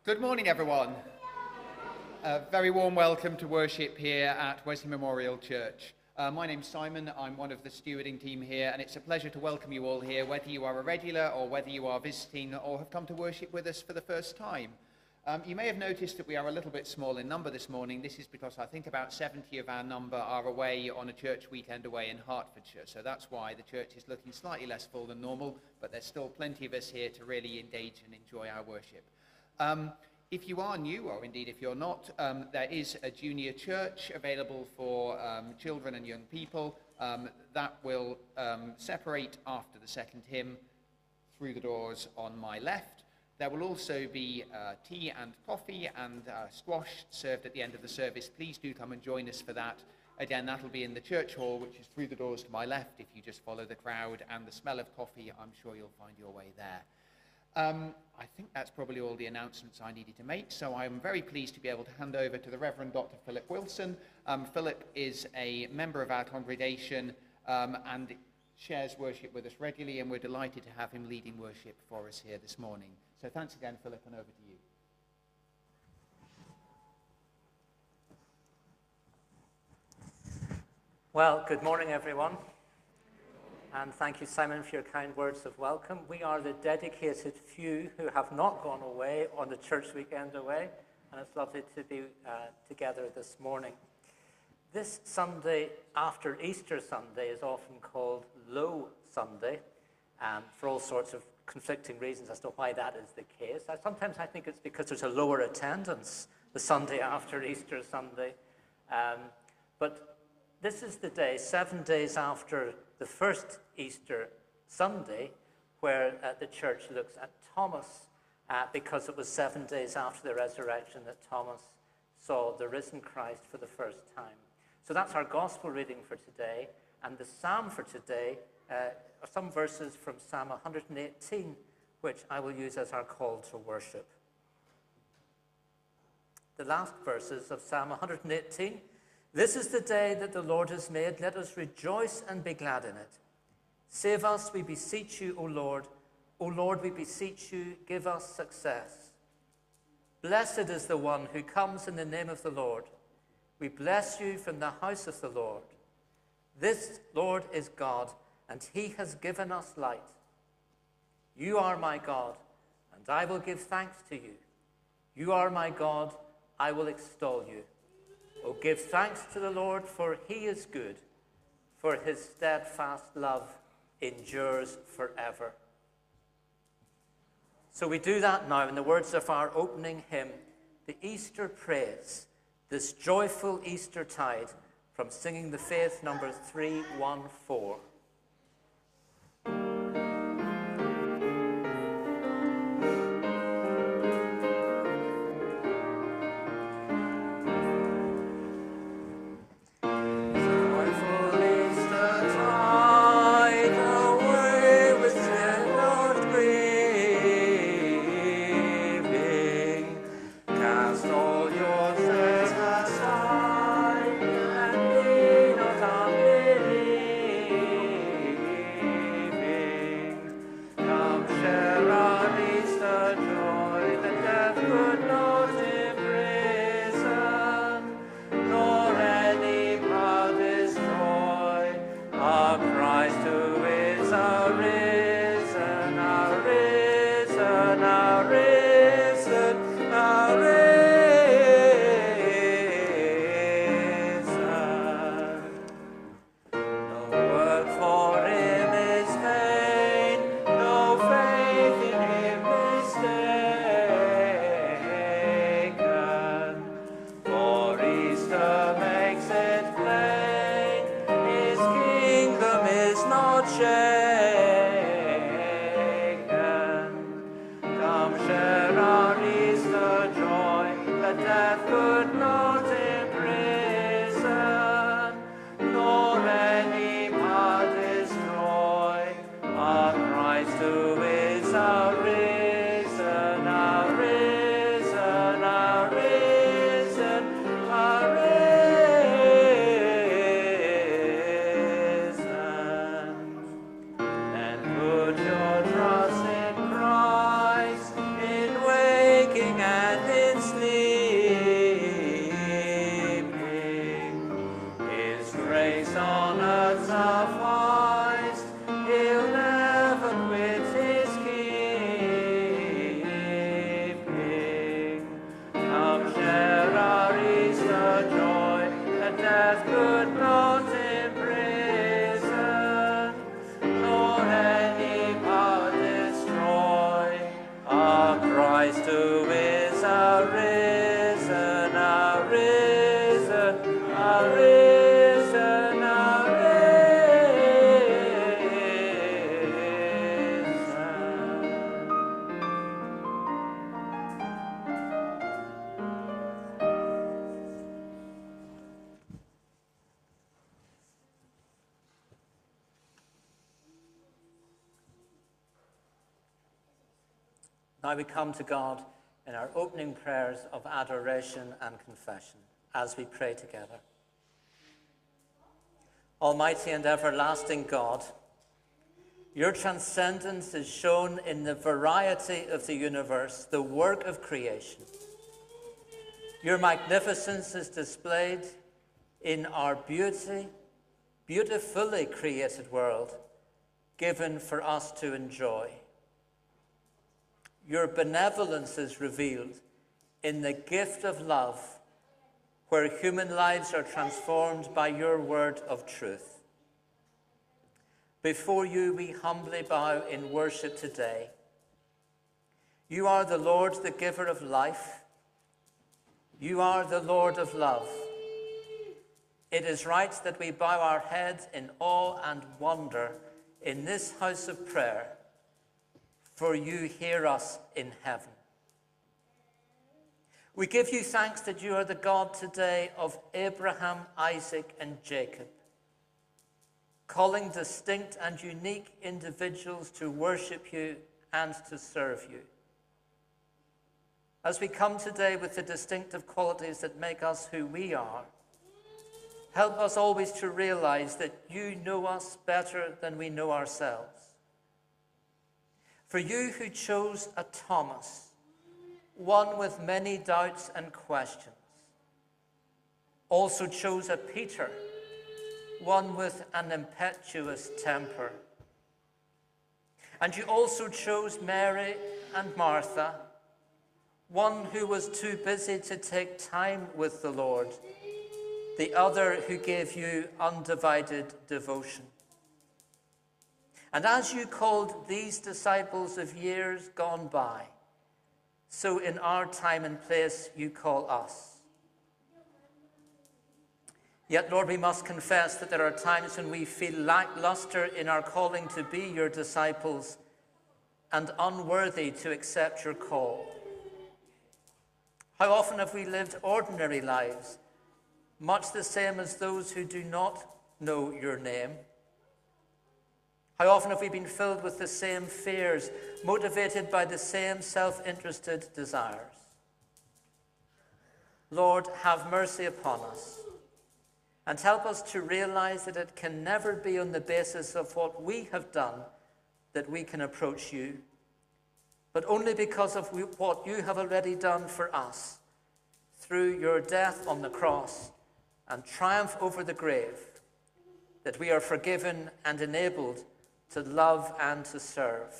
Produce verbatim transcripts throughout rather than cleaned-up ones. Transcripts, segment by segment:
Good morning, everyone. A very warm welcome to worship here at Wesley Memorial Church. Uh, my name's Simon. I'm one of the stewarding team here, and it's a pleasure to welcome you all here, whether you are a regular or whether you are visiting or have come to worship with us for the first time. Um, you may have noticed that we are a little bit small in number this morning. This is because I think about seventy of our number are away on a church weekend away in Hertfordshire, so that's why the church is looking slightly less full than normal, but there's still plenty of us here to really engage and enjoy our worship. Um, if you are new, or indeed if you're not, um, there is a junior church available for um, children and young people. Um, that will um, separate after the second hymn through the doors on my left. There will also be uh, tea and coffee and uh, squash served at the end of the service. Please do come and join us for that. Again, that'll be in the church hall, which is through the doors to my left. If you just follow the crowd and the smell of coffee, I'm sure you'll find your way there. Um, I think that's probably all the announcements I needed to make, so I'm very pleased to be able to hand over to the Reverend Doctor Philip Wilson. Um, Philip is a member of our congregation um, and shares worship with us regularly, and we're delighted to have him leading worship for us here this morning. So thanks again, Philip, and over to you. Well, good morning, everyone. And thank you, Simon, for your kind words of welcome. We are the dedicated few who have not gone away on the church weekend away, and it's lovely to be uh, together this morning. This Sunday after Easter Sunday is often called Low Sunday, um, for all sorts of conflicting reasons as to why that is the case. I, sometimes I think it's because there's a lower attendance the Sunday after Easter Sunday. Um, but this is the day, seven days after the first Easter Sunday, where uh, the church looks at Thomas, uh, because it was seven days after the resurrection that Thomas saw the risen Christ for the first time. So that's our gospel reading for today, and the psalm for today uh, are some verses from Psalm one hundred eighteen, which I will use as our call to worship. The last verses of Psalm one hundred eighteen. This is the day that the Lord has made. Let us rejoice and be glad in it. Save us, we beseech you, O Lord. O Lord, we beseech you, give us success. Blessed is the one who comes in the name of the Lord. We bless you from the house of the Lord. This Lord is God, and he has given us light. You are my God, and I will give thanks to you. You are my God, I will extol you. Oh, give thanks to the Lord, for he is good, for his steadfast love endures forever. So we do that now in the words of our opening hymn, the Easter Praise, this joyful Easter tide, from Singing the Faith, number three one four. who is arisen, arisen, arisen, Now we come to God in our opening prayers of adoration and confession as we pray together. Almighty and everlasting God, your transcendence is shown in the variety of the universe, the work of creation. Your magnificence is displayed in our beauty, beautifully created world, given for us to enjoy. Your benevolence is revealed in the gift of love, where human lives are transformed by your word of truth. Before you we humbly bow in worship today. You are the Lord, the giver of life. You are the Lord of love. It is right that we bow our heads in awe and wonder in this house of prayer, for you hear us in heaven. We give you thanks that you are the God today of Abraham, Isaac, and Jacob, calling distinct and unique individuals to worship you and to serve you. As we come today with the distinctive qualities that make us who we are, help us always to realize that you know us better than we know ourselves. For you who chose a Thomas, one with many doubts and questions, also chose a Peter, one with an impetuous temper. And you also chose Mary and Martha, one who was too busy to take time with the Lord, the other who gave you undivided devotion. And as you called these disciples of years gone by, so in our time and place you call us. Yet, Lord, we must confess that there are times when we feel lackluster in our calling to be your disciples and unworthy to accept your call. How often have we lived ordinary lives, much the same as those who do not know your name? How often have we been filled with the same fears, motivated by the same self-interested desires? Lord, have mercy upon us and help us to realize that it can never be on the basis of what we have done that we can approach you, but only because of what you have already done for us through your death on the cross and triumph over the grave, that we are forgiven and enabled to love and to serve.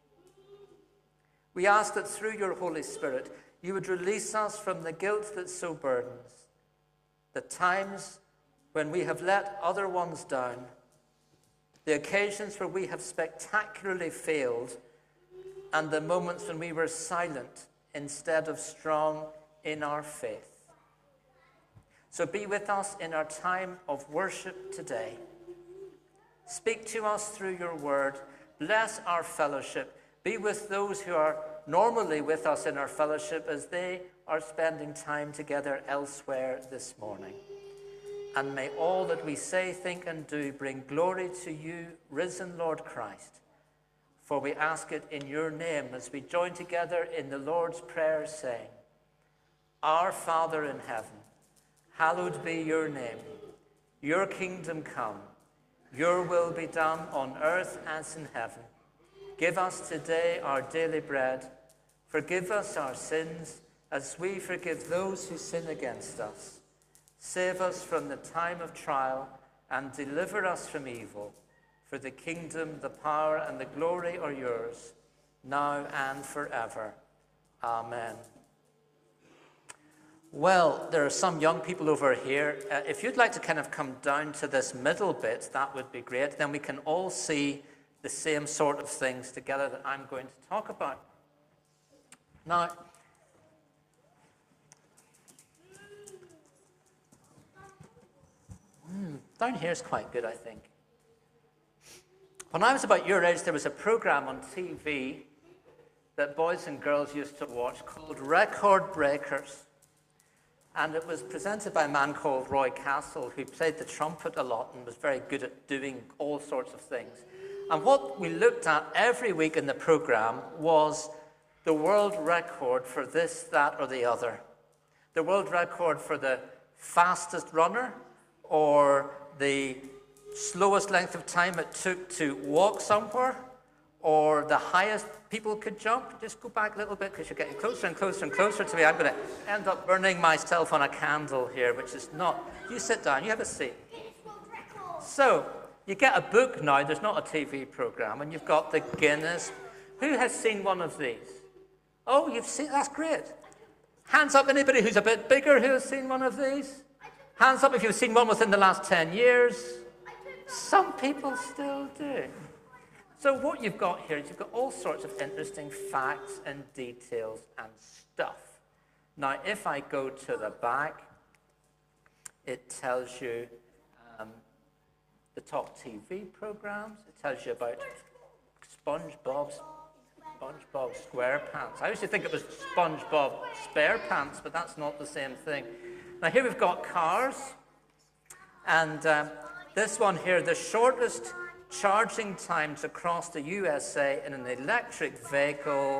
We ask that through your Holy Spirit, you would release us from the guilt that so burdens, the times when we have let other ones down, the occasions where we have spectacularly failed, and the moments when we were silent instead of strong in our faith. So be with us in our time of worship today. Speak to us through your word. Bless our fellowship. Be with those who are normally with us in our fellowship as they are spending time together elsewhere this morning. And may all that we say, think, and do bring glory to you, risen Lord Christ. For we ask it in your name as we join together in the Lord's Prayer, saying, Our Father in heaven, hallowed be your name. Your kingdom come. Your will be done on earth as in heaven. Give us today our daily bread. Forgive us our sins as we forgive those who sin against us. Save us from the time of trial and deliver us from evil. For the kingdom, the power, and the glory are yours, now and forever. Amen. Well, there are some young people over here. Uh, if you'd like to kind of come down to this middle bit, that would be great. Then we can all see the same sort of things together that I'm going to talk about. Now, Mm, down here is quite good, I think. When I was about your age, there was a program on T V that boys and girls used to watch called Record Breakers. And it was presented by a man called Roy Castle, who played the trumpet a lot and was very good at doing all sorts of things. And what we looked at every week in the program was the world record for this, that, or the other. The world record for the fastest runner, or the slowest length of time it took to walk somewhere, or the highest people could jump. Just go back a little bit because you're getting closer and closer and closer to me. I'm going to end up burning myself on a candle here, which is not. You sit down, you have a seat. So, you get a book now, there's not a T V program, and you've got the Guinness. Who has seen one of these? Oh, you've seen, that's great. Hands up, anybody who's a bit bigger who has seen one of these? Hands up if you've seen one within the last ten years. Some people still do. So what you've got here is you've got all sorts of interesting facts and details and stuff. Now, if I go to the back, it tells you um, the top T V programs. It tells you about SpongeBob's SpongeBob SquarePants. I used to think it was SpongeBob SparePants, but that's not the same thing. Now here we've got cars, and um, this one here, the shortest charging times across the U S A in an electric vehicle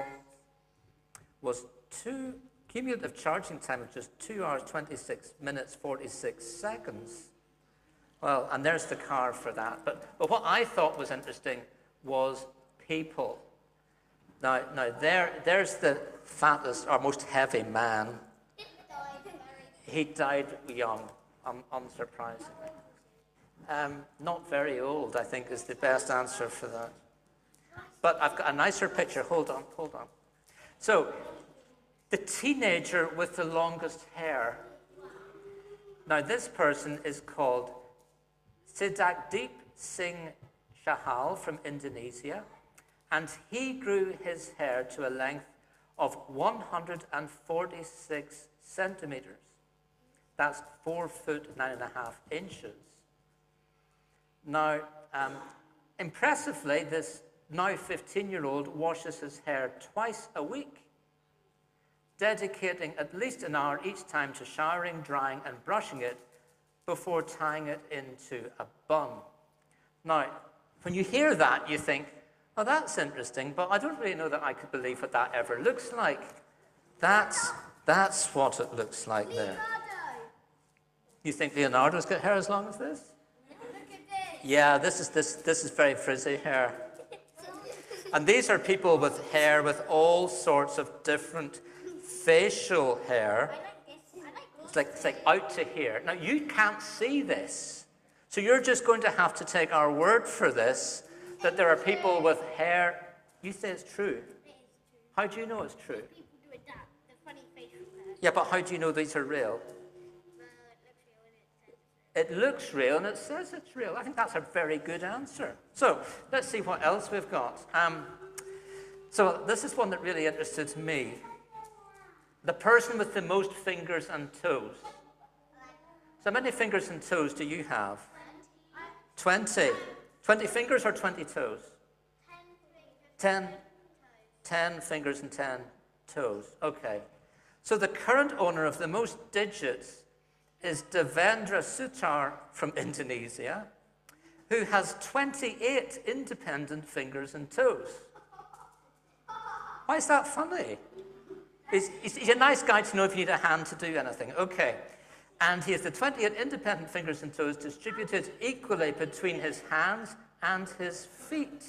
was two cumulative charging time of just two hours, twenty-six minutes, forty-six seconds. Well, and there's the car for that. But, but what I thought was interesting was people. Now, now there, there's the fattest or most heavy man. He died young, um, unsurprisingly. Um, not very old, I think, is the best answer for that. But I've got a nicer picture. Hold on, hold on. So, the teenager with the longest hair. Now, this person is called Sidakdeep Singh Chahal from Indonesia, and he grew his hair to a length of one hundred forty-six centimeters. That's four foot nine and a half inches. Now, um, impressively, this now fifteen-year-old washes his hair twice a week, dedicating at least an hour each time to showering, drying, and brushing it before tying it into a bun. Now, when you hear that, you think, oh, that's interesting, but I don't really know that I could believe what that ever looks like. That's, that's what it looks like there. You think Leonardo's got hair as long as this? Yeah, this is, this, this is very frizzy hair. And these are people with hair with all sorts of different facial hair. It's like, it's like out to here. Now, you can't see this. So you're just going to have to take our word for this, that there are people with hair. You say it's true. How do you know it's true? People do adapt the funny facial hair. Yeah, but how do you know these are real? It looks real and it says it's real. I think that's a very good answer. So let's see what else we've got. Um, so this is one that really interested me. The person with the most fingers and toes. So how many fingers and toes do you have? twenty. twenty fingers or twenty toes? ten. ten fingers and ten toes. Okay. So the current owner of the most digits is Devendra Sutar from Indonesia, who has twenty-eight independent fingers and toes. Why is that funny? He's, he's a nice guy to know if you need a hand to do anything. Okay. And he has the twenty-eight independent fingers and toes distributed equally between his hands and his feet.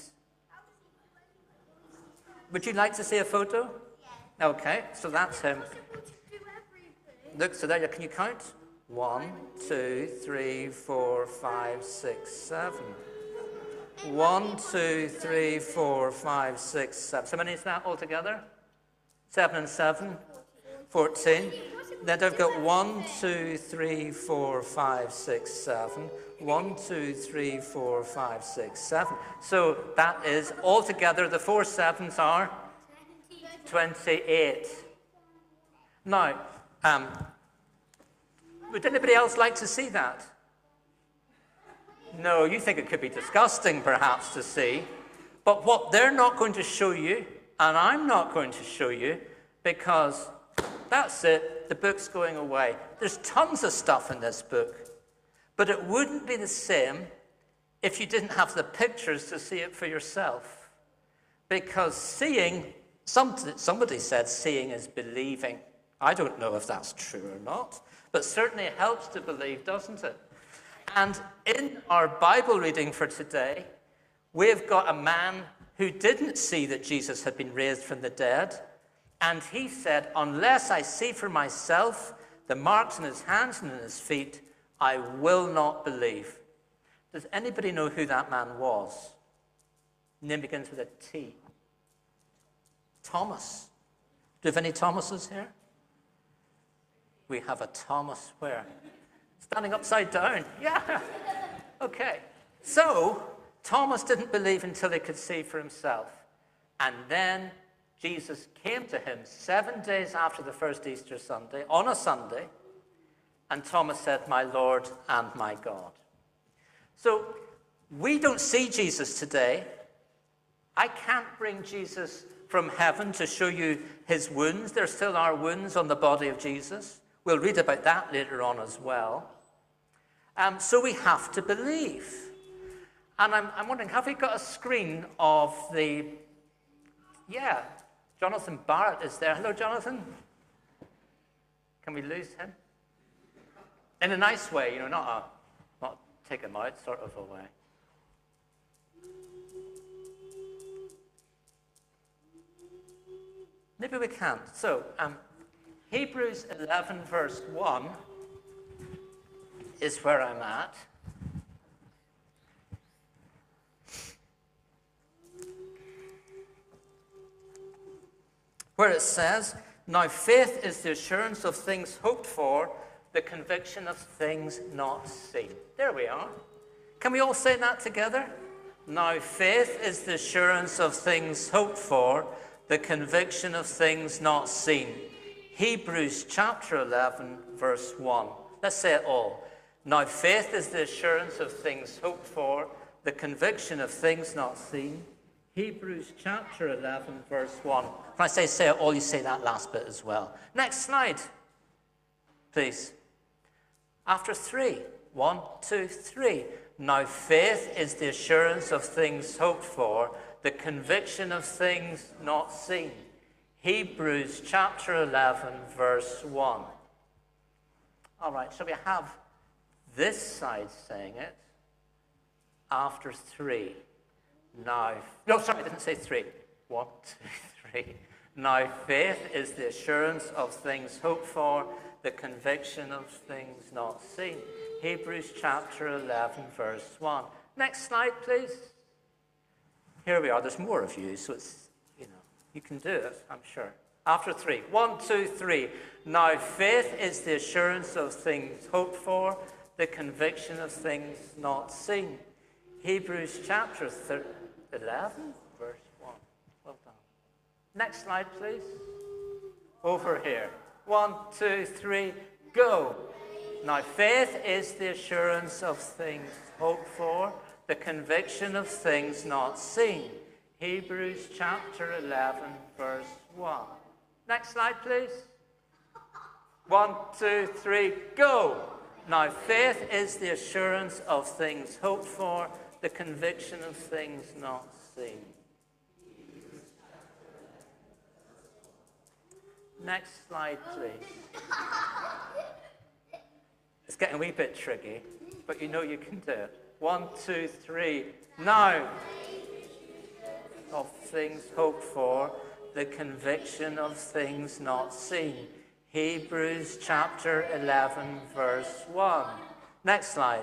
Would you like to see a photo? Yes. Okay, so that's him. Look, so there, can you count? One, two, three, four, five, six, seven. One, two, three, four, five, six, seven. So many is that altogether? Seven and seven? Fourteen. Then I've got one, two, three, four, five, six, seven. One, two, three, four, five, six, seven. So that is altogether the four sevens are twenty-eight. Now, um, would anybody else like to see that? No, you think it could be disgusting, perhaps, to see. But what they're not going to show you, and I'm not going to show you, because that's it, the book's going away. There's tons of stuff in this book, but it wouldn't be the same if you didn't have the pictures to see it for yourself. Because seeing, some, somebody said seeing is believing. I don't know if that's true or not, but certainly it helps to believe, doesn't it? And in our Bible reading for today, we've got a man who didn't see that Jesus had been raised from the dead, and he said, unless I see for myself the marks in his hands and in his feet, I will not believe. Does anybody know who that man was? Name begins with a T. Thomas. Do we have any Thomases here? We have a Thomas where? Standing upside down. Yeah. Okay. So, Thomas didn't believe until he could see for himself. And then Jesus came to him seven days after the first Easter Sunday, on a Sunday, and Thomas said, my Lord and my God. So, we don't see Jesus today. I can't bring Jesus from heaven to show you his wounds. There still are wounds on the body of Jesus. We'll read about that later on as well. Um, so we have to believe. And I'm, I'm wondering, have we got a screen of the... Yeah, Jonathan Barrett is there. Hello, Jonathan. Can we lose him? In a nice way, you know, not a, not take him out sort of a way. Maybe we can't. So, um, Hebrews eleven, verse one is where I'm at. Where it says, now faith is the assurance of things hoped for, the conviction of things not seen. There we are. Can we all say that together? Now faith is the assurance of things hoped for, the conviction of things not seen. Hebrews chapter eleven, verse one. Let's say it all. Now faith is the assurance of things hoped for, the conviction of things not seen. Hebrews chapter eleven, verse one. When I say say it all, you say that last bit as well. Next slide, please. After three. One, two, three. Now faith is the assurance of things hoped for, the conviction of things not seen. Hebrews chapter eleven, verse one. All right, shall we have this side saying it? After three. Now, no, sorry, I didn't say three. One, two, three. Now faith is the assurance of things hoped for, the conviction of things not seen. Hebrews chapter eleven, verse one. Next slide, please. Here we are. There's more of you, so it's, you know, you can do it, I'm sure. After three. One, two, three. Now faith is the assurance of things hoped for, the conviction of things not seen. Hebrews chapter eleven, verse one. Well done. Next slide, please. Over here. One, two, three, go. Now faith is the assurance of things hoped for, the conviction of things not seen. Hebrews chapter eleven, verse one. Next slide, please. One, two, three, go. Now faith is the assurance of things hoped for, the conviction of things not seen. Next slide, please. It's getting a wee bit tricky, but you know you can do it. One, two, three. Now, of things hoped for, the conviction of things not seen. Hebrews chapter eleven, verse one. Next slide.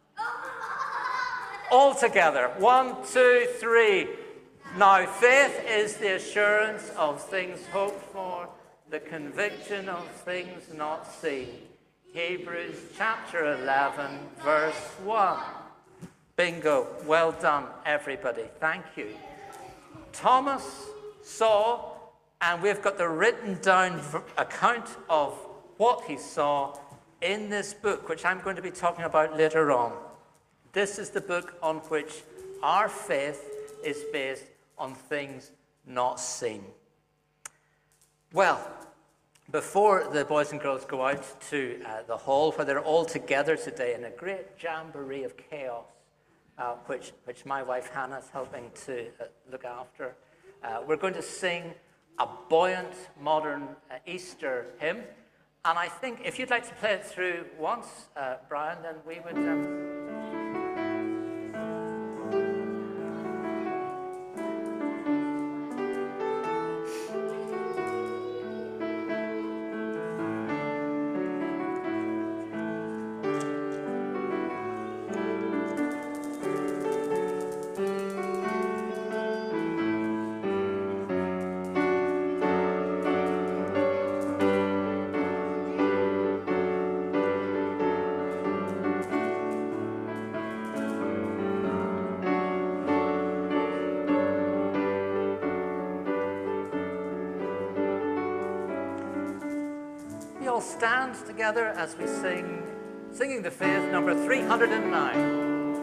All together. One, two, three. Now, faith is the assurance of things hoped for, the conviction of things not seen. Hebrews chapter eleven, verse one. Bingo. Well done, everybody. Thank you. Thomas saw, and we've got the written down account of what he saw in this book, which I'm going to be talking about later on. This is the book on which our faith is based on things not seen. Well, before the boys and girls go out to uh, the hall where they're all together today in a great jamboree of chaos, uh, which, which my wife Hannah is helping to uh, look after, uh, we're going to sing a buoyant modern uh, Easter hymn. And I think if you'd like to play it through once, uh, Brian, then we would... Um, all stand together as we sing Singing the Faith, number three hundred nine.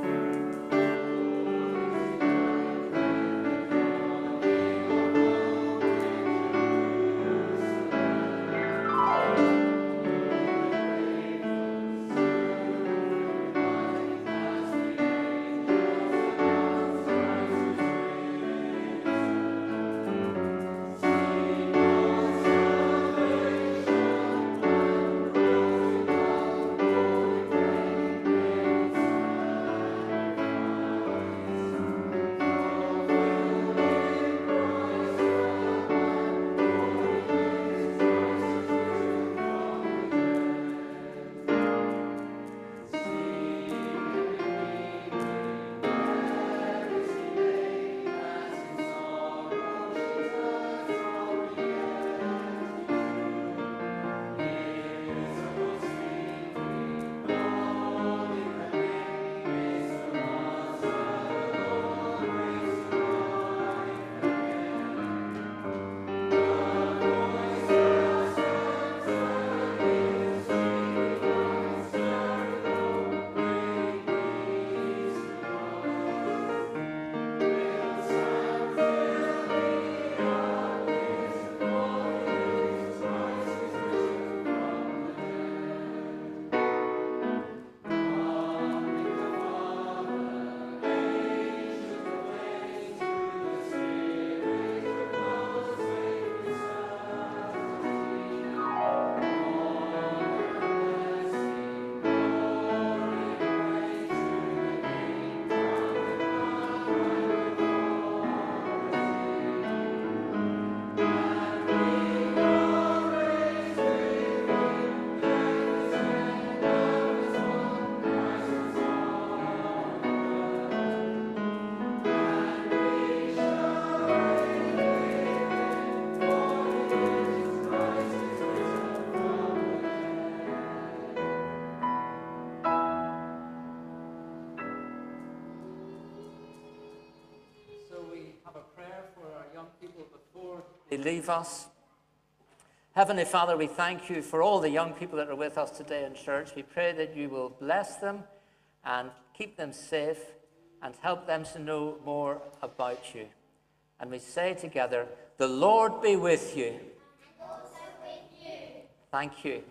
Leave us. Heavenly Father, we thank you for all the young people that are with us today in church. We pray that you will bless them and keep them safe and help them to know more about you. And we say together, the Lord be with you. And also with you. Thank you.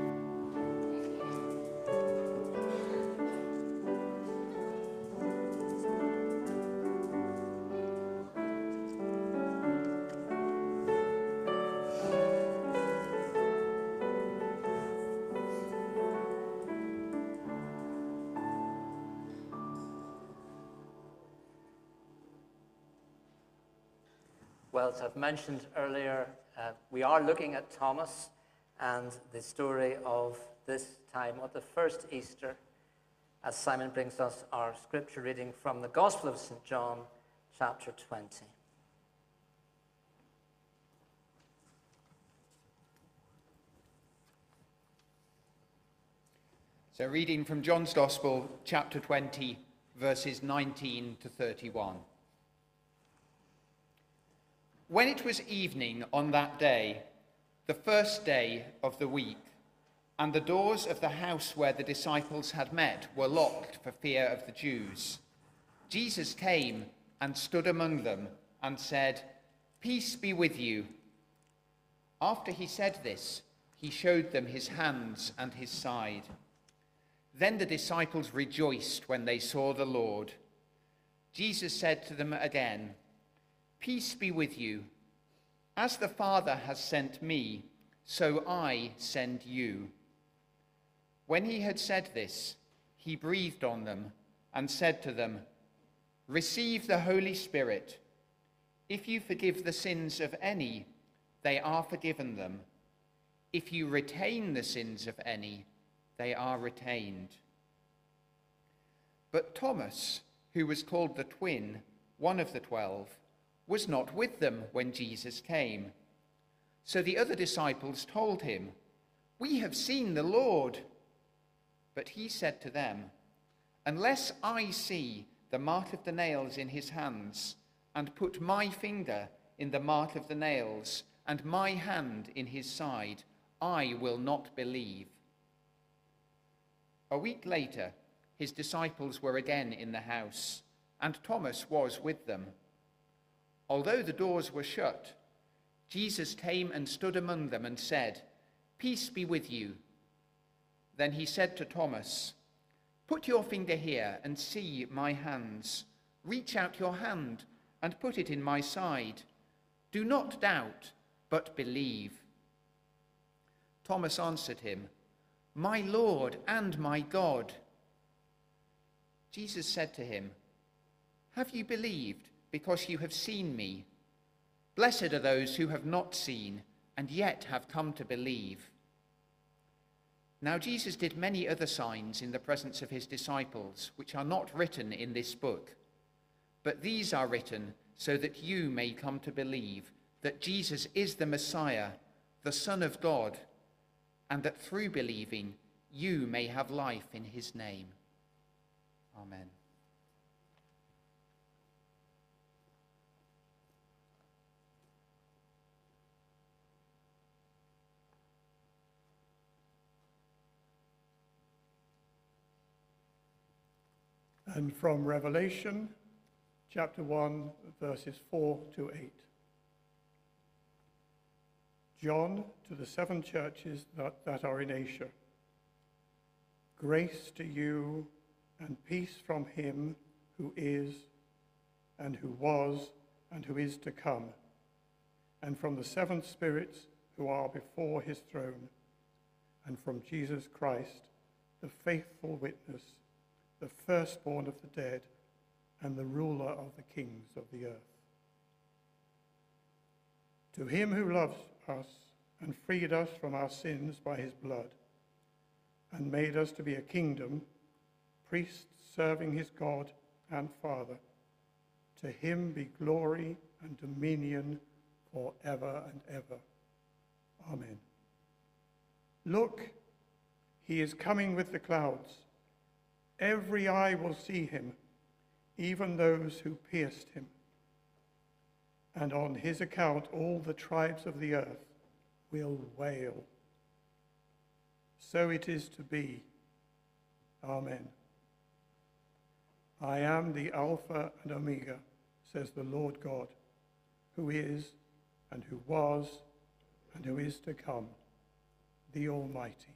Well, as I've mentioned earlier, uh, we are looking at Thomas and the story of this time of the first Easter, as Simon brings us our scripture reading from the Gospel of Saint John, chapter twenty. So reading from John's Gospel, chapter twenty, verses nineteen to thirty-one. When it was evening on that day, the first day of the week, and the doors of the house where the disciples had met were locked for fear of the Jews. Jesus came and stood among them and said, "Peace be with you." After he said this, he showed them his hands and his side. Then the disciples rejoiced when they saw the Lord. Jesus said to them again, "Peace be with you. As the Father has sent me, so I send you." When he had said this, he breathed on them and said to them, "Receive the Holy Spirit. If you forgive the sins of any, they are forgiven them. If you retain the sins of any, they are retained." But Thomas, who was called the twin, one of the twelve, was not with them when Jesus came. So the other disciples told him, "We have seen the Lord." But he said to them, "Unless I see the mark of the nails in his hands, and put my finger in the mark of the nails, and my hand in his side, I will not believe." A week later, his disciples were again in the house, and Thomas was with them. Although the doors were shut, Jesus came and stood among them and said, "Peace be with you." Then he said to Thomas, "Put your finger here and see my hands. Reach out your hand and put it in my side. Do not doubt, but believe." Thomas answered him, "My Lord and my God." Jesus said to him, "Have you believed because you have seen me? Blessed are those who have not seen and yet have come to believe." Now Jesus did many other signs in the presence of his disciples, which are not written in this book. But these are written so that you may come to believe that Jesus is the Messiah, the Son of God, and that through believing you may have life in his name. Amen. And from Revelation, chapter one, verses four to eight. John, to the seven churches that, that are in Asia. Grace to you and peace from him who is, and who was, and who is to come, and from the seven spirits who are before his throne, and from Jesus Christ, the faithful witness, the firstborn of the dead, and the ruler of the kings of the earth. To him who loves us and freed us from our sins by his blood, and made us to be a kingdom, priests serving his God and Father, to him be glory and dominion forever and ever. Amen. Look, he is coming with the clouds. Every eye will see him, even those who pierced him. And on his account all the tribes of the earth will wail. So it is to be. Amen. I am the Alpha and Omega, says the Lord God, who is, and who was, and who is to come, the Almighty.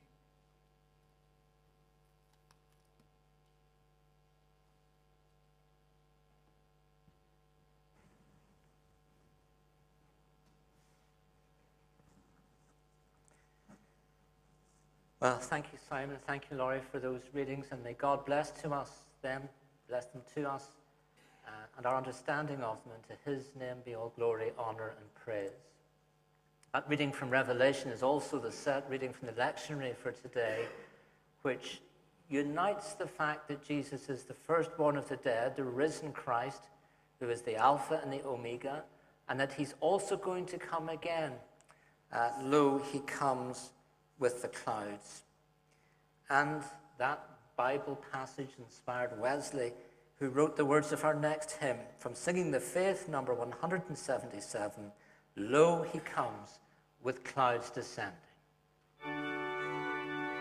Well, thank you, Simon. Thank you, Laurie, for those readings. And may God bless to us them, bless them to us, uh, and our understanding of them. And to his name be all glory, honor, and praise. That reading from Revelation is also the set reading from the lectionary for today, which unites the fact that Jesus is the firstborn of the dead, the risen Christ, who is the Alpha and the Omega, and that he's also going to come again. Uh, lo, he comes with the clouds. And that Bible passage inspired Wesley, who wrote the words of our next hymn from Singing the Faith, number one hundred seventy-seven, Lo, he comes with clouds descending.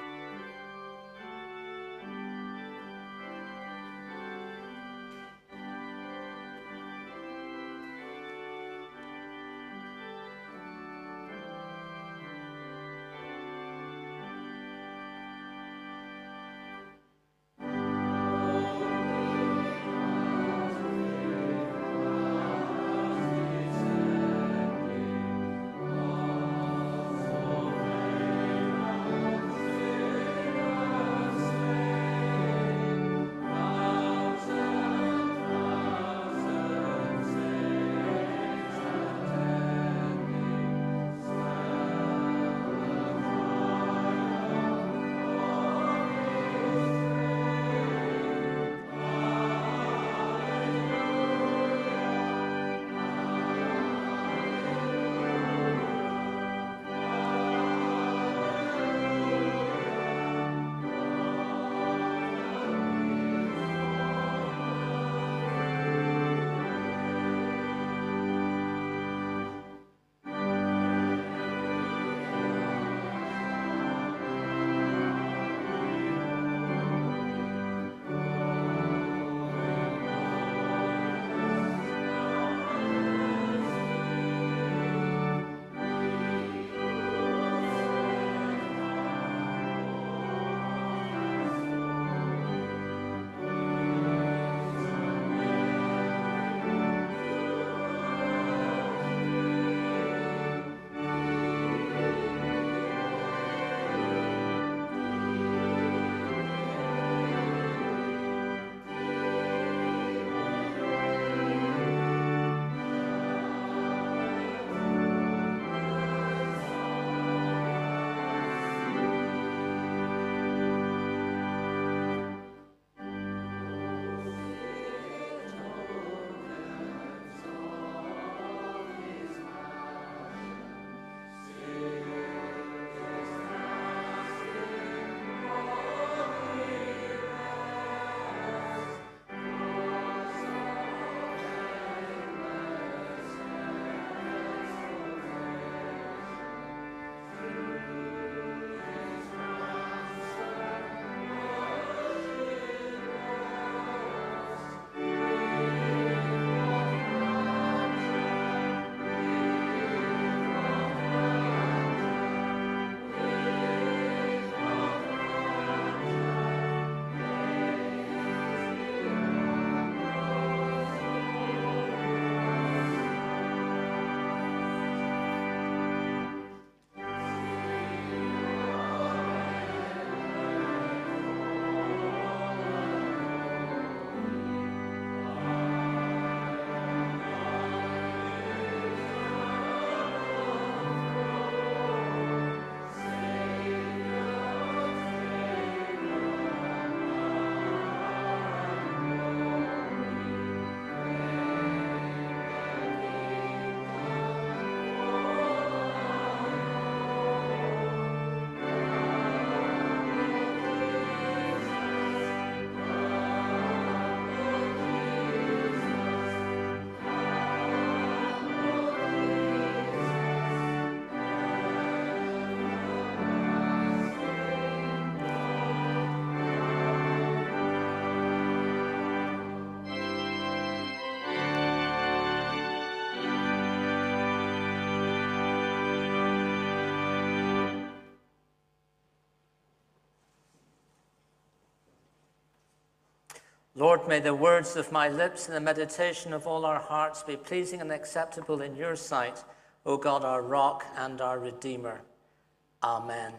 Lord, may the words of my lips and the meditation of all our hearts be pleasing and acceptable in your sight, O God, our rock and our Redeemer. Amen.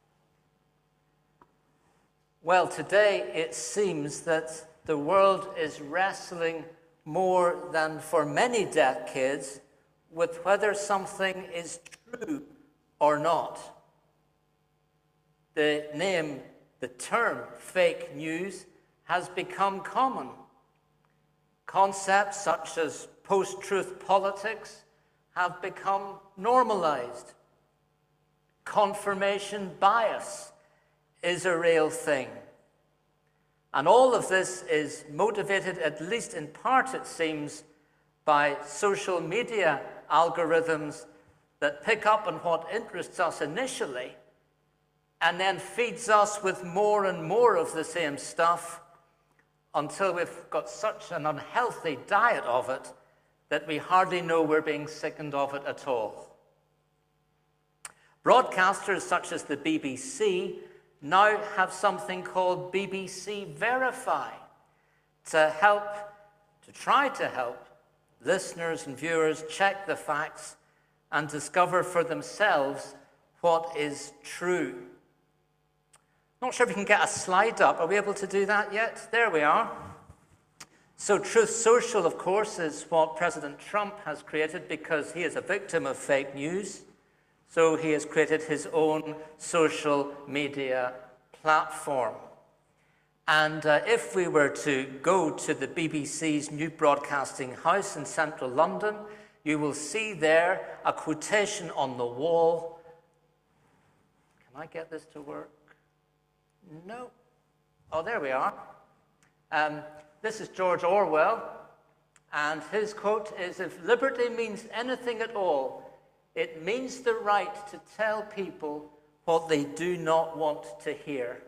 Well, today it seems that the world is wrestling more than for many decades with whether something is true or not. The name, the term fake news has become common. Concepts such as post-truth politics have become normalized. Confirmation bias is a real thing. And all of this is motivated, at least in part it seems, by social media algorithms that pick up on what interests us initially and then feeds us with more and more of the same stuff until we've got such an unhealthy diet of it that we hardly know we're being sickened of it at all. Broadcasters such as the B B C now have something called B B C Verify to help, to try to help listeners and viewers check the facts and discover for themselves what is true. Not sure if we can get a slide up. Are we able to do that yet? There we are. So Truth Social, of course, is what President Trump has created because he is a victim of fake news. So he has created his own social media platform. And uh, if we were to go to the B B C's new broadcasting house in central London, you will see there a quotation on the wall. Can I get this to work? No. Oh, there we are. Um, this is George Orwell, and his quote is, "If liberty means anything at all, it means the right to tell people what they do not want to hear."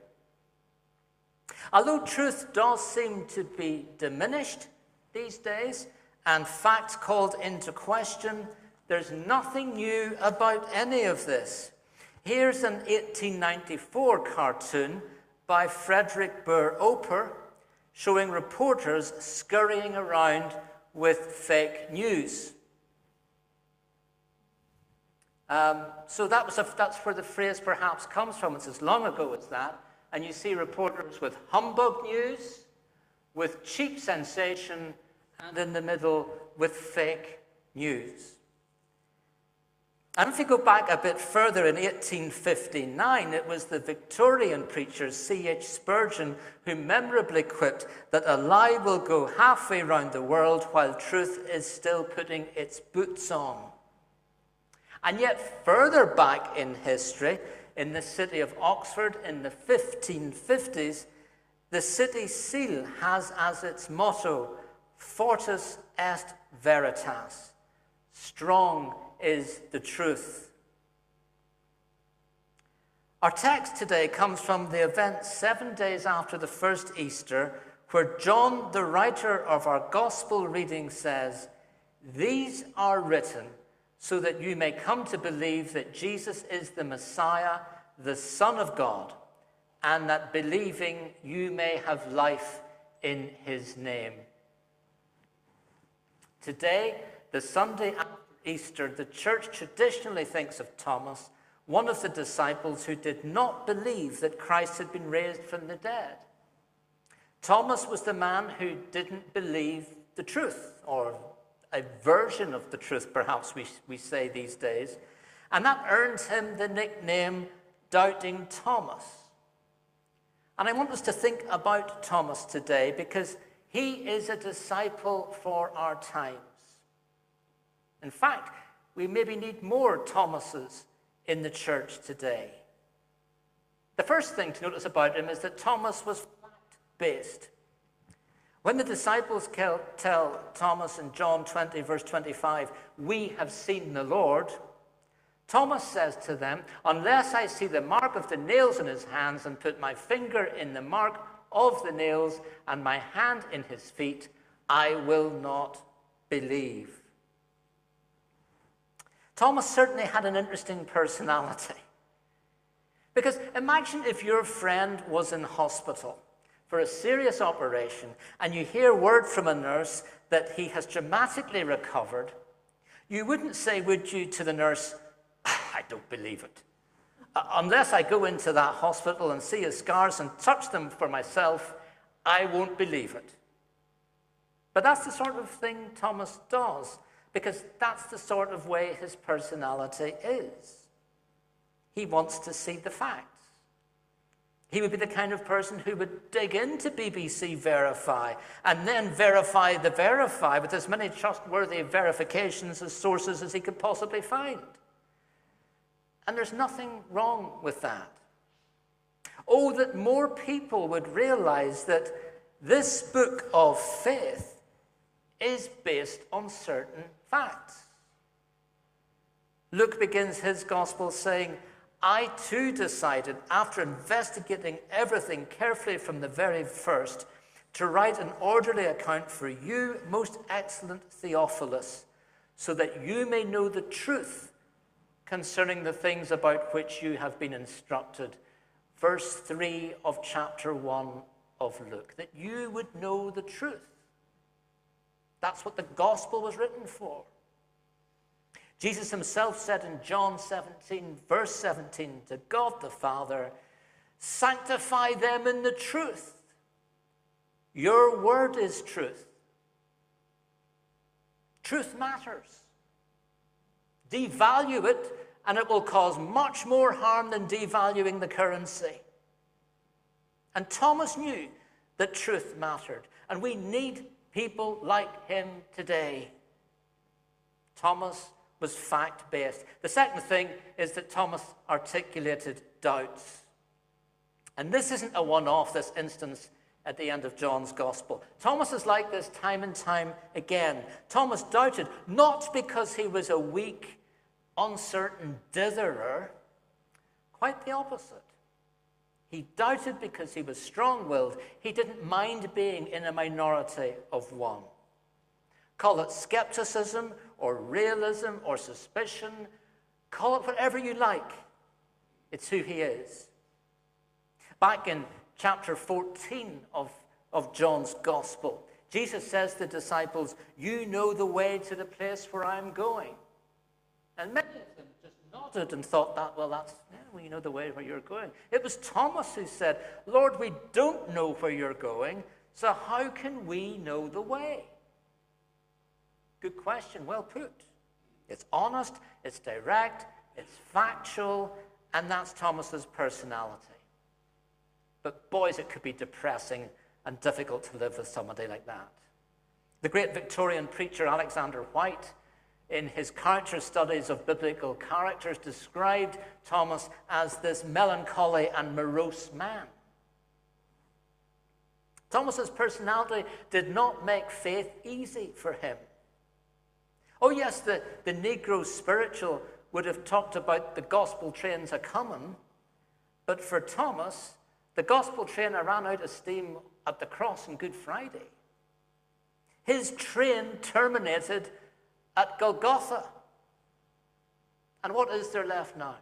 Although truth does seem to be diminished these days and facts called into question, there's nothing new about any of this. Here's an eighteen ninety-four cartoon by Frederick Burr Oper showing reporters scurrying around with fake news. Um, so that was a, that's where the phrase perhaps comes from. It's as long ago as that. And you see reporters with humbug news, with cheap sensation, and in the middle with fake news. And if you go back a bit further, in eighteen fifty-nine, it was the Victorian preacher C H Spurgeon who memorably quipped that a lie will go halfway round the world while truth is still putting its boots on. And yet further back in history, in the city of Oxford in the fifteen fifties, the city seal has as its motto, Fortis est veritas, strong is the truth. Our text today comes from the event seven days after the first Easter, where John, the writer of our gospel reading, says, "These are written so that you may come to believe that Jesus is the Messiah, the Son of God, and that believing you may have life in his name." Today, the Sunday after Easter, the church traditionally thinks of Thomas, one of the disciples who did not believe that Christ had been raised from the dead. Thomas was the man who didn't believe the truth, or a version of the truth, perhaps we, we say these days. And that earned him the nickname Doubting Thomas. And I want us to think about Thomas today because he is a disciple for our times. In fact, we maybe need more Thomases in the church today. The first thing to notice about him is that Thomas was fact-based. When the disciples tell Thomas in John twenty, verse twenty-five, "We have seen the Lord," Thomas says to them, "Unless I see the mark of the nails in his hands and put my finger in the mark of the nails and my hand in his feet, I will not believe." Thomas certainly had an interesting personality. Because imagine if your friend was in hospital for a serious operation, and you hear word from a nurse that he has dramatically recovered, you wouldn't say, would you, to the nurse, I don't believe it. Uh, unless I go into that hospital and see his scars and touch them for myself, I won't believe it. But that's the sort of thing Thomas does, because that's the sort of way his personality is. He wants to see the facts. He would be the kind of person who would dig into B B C Verify and then verify the verify with as many trustworthy verifications as sources as he could possibly find. And there's nothing wrong with that. Oh, that more people would realize that this book of faith is based on certain facts. Luke begins his gospel saying, I too decided, after investigating everything carefully from the very first, to write an orderly account for you, most excellent Theophilus, so that you may know the truth concerning the things about which you have been instructed. Verse three of chapter one of Luke, that you would know the truth. That's what the gospel was written for. Jesus himself said in John seventeen, verse seventeen, to God the Father, sanctify them in the truth. Your word is truth. Truth matters. Devalue it, and it will cause much more harm than devaluing the currency. And Thomas knew that truth mattered, and we need people like him today. Thomas was fact-based. The second thing is that Thomas articulated doubts. And this isn't a one-off, this instance at the end of John's gospel. Thomas is like this time and time again. Thomas doubted, not because he was a weak, uncertain ditherer, quite the opposite. He doubted because he was strong-willed. He didn't mind being in a minority of one. Call it skepticism or realism or suspicion. Call it whatever you like. It's who he is. Back in chapter fourteen of, of John's gospel, Jesus says to the disciples, you know the way to the place where I'm going. And many of them just nodded and thought that, well, that's, yeah, well, you know the way where you're going. It was Thomas who said, Lord, we don't know where you're going, so how can we know the way? Good question, well put. It's honest, it's direct, it's factual, and that's Thomas's personality. But boys, it could be depressing and difficult to live with somebody like that. The great Victorian preacher Alexander White, in his character studies of biblical characters, described Thomas as this melancholy and morose man. Thomas's personality did not make faith easy for him. Oh yes, the, the Negro spiritual would have talked about the gospel trains a-coming, but for Thomas, the gospel train ran out of steam at the cross on Good Friday. His train terminated at Golgotha. And what is there left now?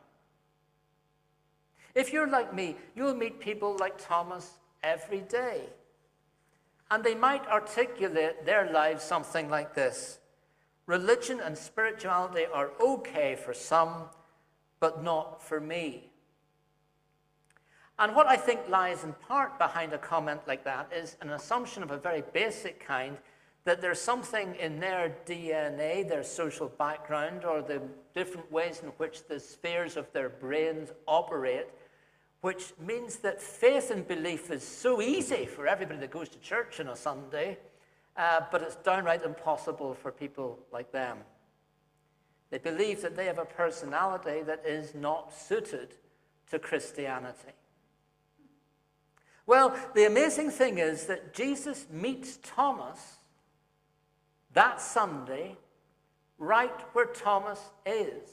If you're like me, you'll meet people like Thomas every day. And they might articulate their lives something like this. Religion and spirituality are okay for some, but not for me. And what I think lies in part behind a comment like that is an assumption of a very basic kind, that there's something in their D N A, their social background, or the different ways in which the spheres of their brains operate, which means that faith and belief is so easy for everybody that goes to church on a Sunday, uh, but it's downright impossible for people like them. They believe that they have a personality that is not suited to Christianity. Well, the amazing thing is that Jesus meets Thomas that Sunday right where Thomas is.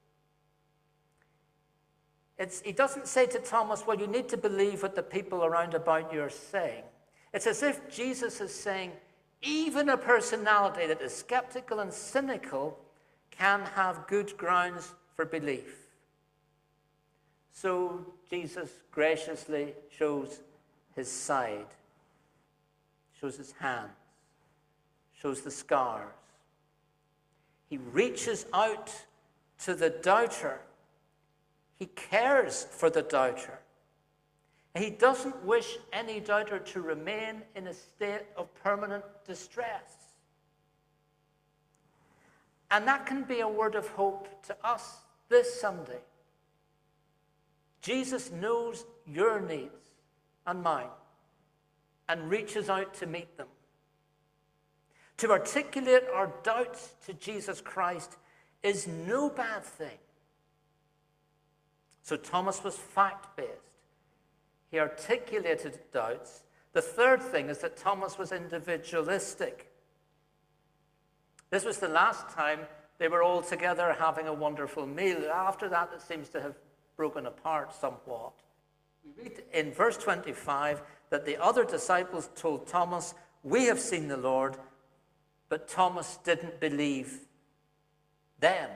It's, he doesn't say to Thomas, well, you need to believe what the people around about you are saying. It's as if Jesus is saying, even a personality that is skeptical and cynical can have good grounds for belief. So Jesus graciously shows his side. shows his hands, shows the scars. He reaches out to the doubter. He cares for the doubter. He doesn't wish any doubter to remain in a state of permanent distress. And that can be a word of hope to us this Sunday. Jesus knows your needs and mine and reaches out to meet them. To articulate our doubts to Jesus Christ is no bad thing. So Thomas was fact-based. He articulated doubts. The third thing is that Thomas was individualistic. This was the last time they were all together having a wonderful meal. After that, it seems to have broken apart somewhat. We read in verse twenty-five that the other disciples told Thomas, "We have seen the Lord," but Thomas didn't believe them.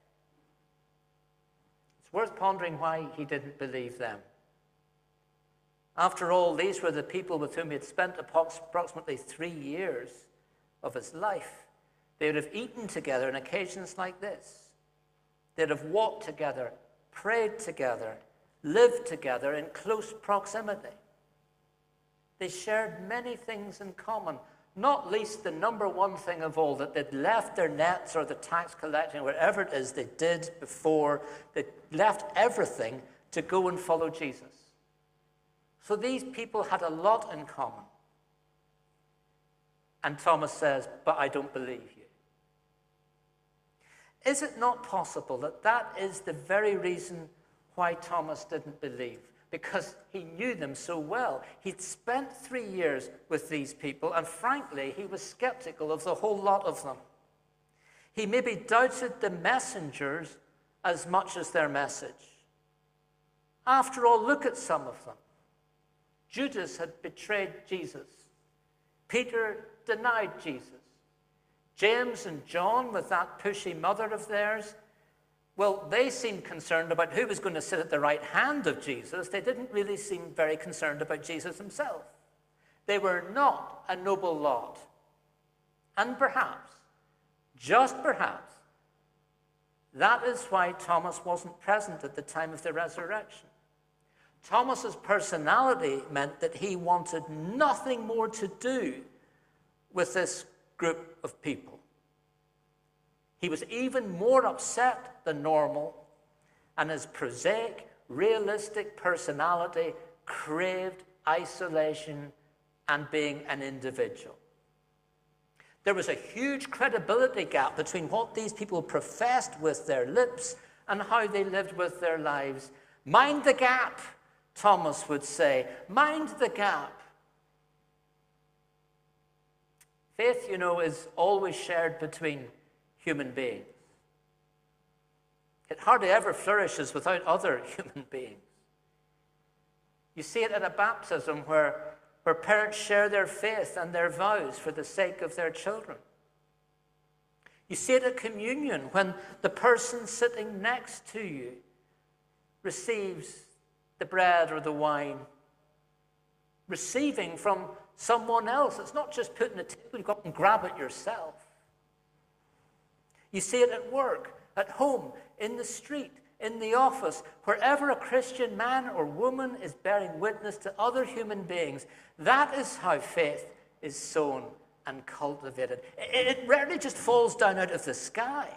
It's worth pondering why he didn't believe them. After all, these were the people with whom he had spent approximately three years of his life. They would have eaten together on occasions like this. They'd have walked together, prayed together, lived together in close proximity. They shared many things in common, not least the number one thing of all, that they'd left their nets or the tax collecting, whatever it is they did before. They left everything to go and follow Jesus. So these people had a lot in common. And Thomas says, "But I don't believe you." Is it not possible that that is the very reason why Thomas didn't believe? Because he knew them so well. He'd spent three years with these people, and frankly, he was skeptical of the whole lot of them. He maybe doubted the messengers as much as their message. After all, look at some of them. Judas had betrayed Jesus. Peter denied Jesus. James and John, with that pushy mother of theirs, well, they seemed concerned about who was going to sit at the right hand of Jesus. They didn't really seem very concerned about Jesus himself. They were not a noble lot. And perhaps, just perhaps, that is why Thomas wasn't present at the time of the resurrection. Thomas's personality meant that he wanted nothing more to do with this group of people. He was even more upset than normal, and his prosaic, realistic personality craved isolation and being an individual. There was a huge credibility gap between what these people professed with their lips and how they lived with their lives. Mind the gap, Thomas would say. Mind the gap. Faith, you know, is always shared between human beings. It hardly ever flourishes without other human beings. You see it at a baptism where, where parents share their faith and their vows for the sake of their children. You see it at communion when the person sitting next to you receives the bread or the wine, receiving from someone else. It's not just putting a table, you've got to grab it yourself. You see it at work, at home, in the street, in the office, wherever a Christian man or woman is bearing witness to other human beings. That is how faith is sown and cultivated. It rarely just falls down out of the sky.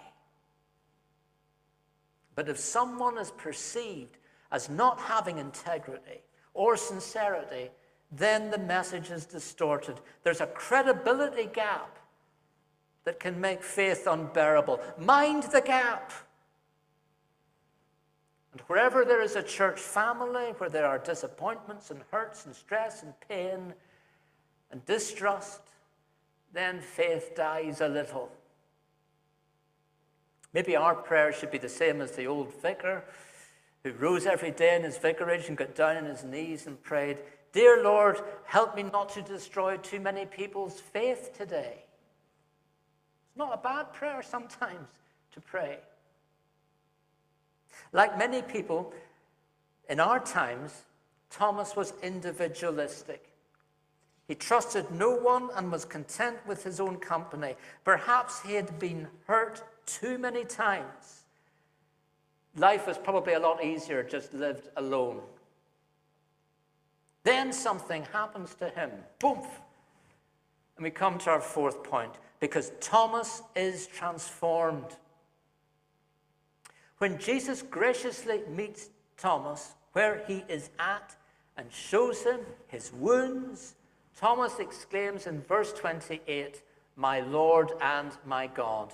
But if someone is perceived as not having integrity or sincerity, then the message is distorted. There's a credibility gap that can make faith unbearable. Mind the gap. And wherever there is a church family, where there are disappointments and hurts and stress and pain and distrust, then faith dies a little. Maybe our prayer should be the same as the old vicar who rose every day in his vicarage and got down on his knees and prayed, "Dear Lord, help me not to destroy too many people's faith today." It's not a bad prayer sometimes to pray. Like many people in our times, Thomas was individualistic. He trusted no one and was content with his own company. Perhaps he had been hurt too many times. Life was probably a lot easier just lived alone. Then something happens to him. Boom! And we come to our fourth point, because Thomas is transformed. When Jesus graciously meets Thomas where he is at and shows him his wounds, Thomas exclaims in verse twenty-eight, "My Lord and my God."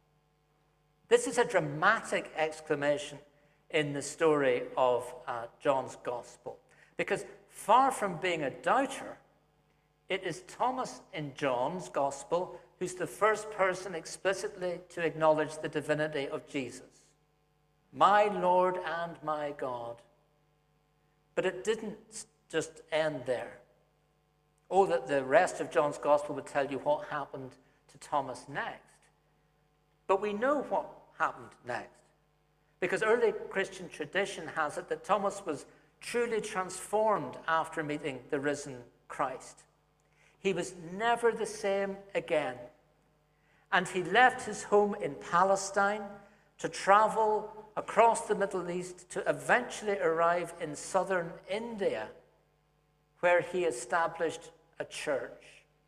This is a dramatic exclamation in the story of uh, John's Gospel, because far from being a doubter, it is Thomas in John's Gospel who's the first person explicitly to acknowledge the divinity of Jesus. My Lord and my God. But it didn't just end there. Oh, that the rest of John's Gospel would tell you what happened to Thomas next. But we know what happened next, because early Christian tradition has it that Thomas was truly transformed after meeting the risen Christ. He was never the same again. And he left his home in Palestine to travel across the Middle East to eventually arrive in southern India, where he established a church.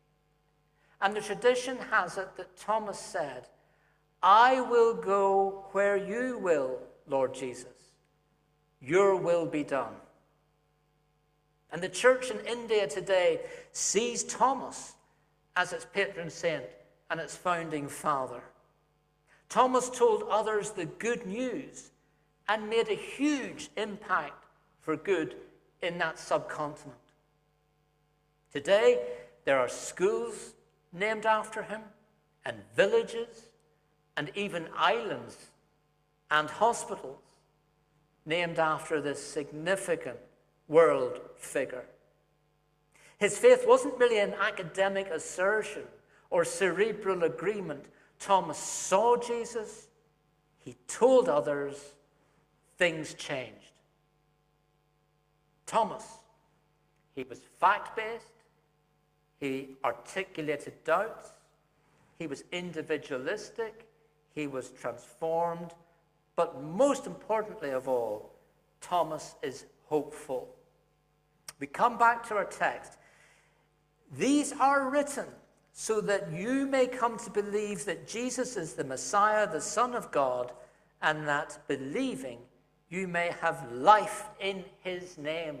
And the tradition has it that Thomas said, "I will go where you will, Lord Jesus. Your will be done." And the church in India today sees Thomas as its patron saint and its founding father. Thomas told others the good news and made a huge impact for good in that subcontinent. Today, there are schools named after him, and villages, and even islands and hospitals named after this significant world figure. His faith wasn't merely an academic assertion or cerebral agreement. Thomas saw Jesus, he told others, things changed. Thomas, he was fact-based, he articulated doubts, he was individualistic, he was transformed, but most importantly of all, Thomas is hopeful. We come back to our text. These are written so that you may come to believe that Jesus is the Messiah, the Son of God, and that believing you may have life in his name.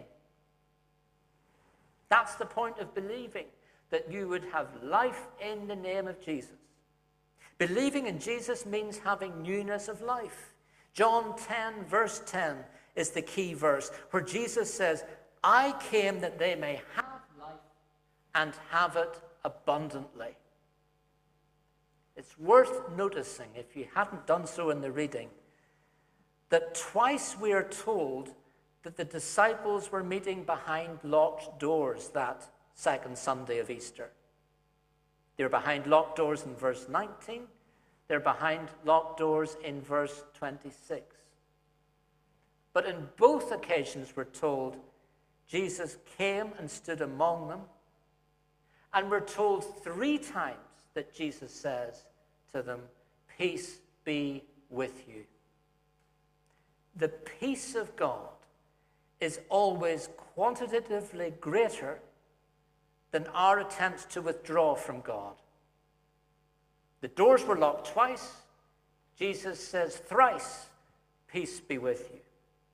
That's the point of believing, that you would have life in the name of Jesus. Believing in Jesus means having newness of life. John ten, verse ten is the key verse, where Jesus says, "I came that they may have life and have it abundantly." It's worth noticing, if you hadn't done so in the reading, that twice we are told that the disciples were meeting behind locked doors that second Sunday of Easter. They're behind locked doors in verse nineteen. They're behind locked doors in verse twenty-six. But in both occasions we're told Jesus came and stood among them. And we're told three times that Jesus says to them, "Peace be with you." The peace of God is always quantitatively greater than our attempts to withdraw from God. The doors were locked twice. Jesus says thrice, "Peace be with you."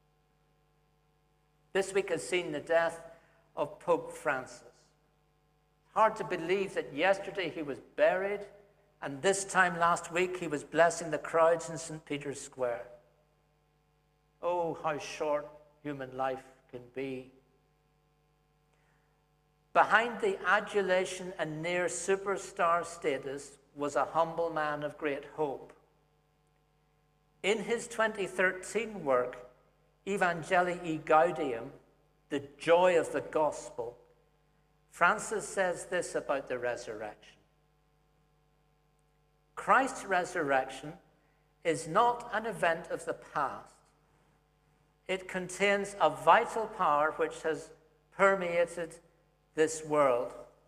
This week has seen the death of Pope Francis. Hard to believe that yesterday he was buried, and this time last week he was blessing the crowds in Saint Peter's Square. Oh, how short human life can be. Behind the adulation and near superstar status was a humble man of great hope. In his twenty thirteen work, Evangelii Gaudium, the joy of the gospel, Francis says this about the resurrection. Christ's resurrection is not an event of the past. It contains a vital power which has permeated this world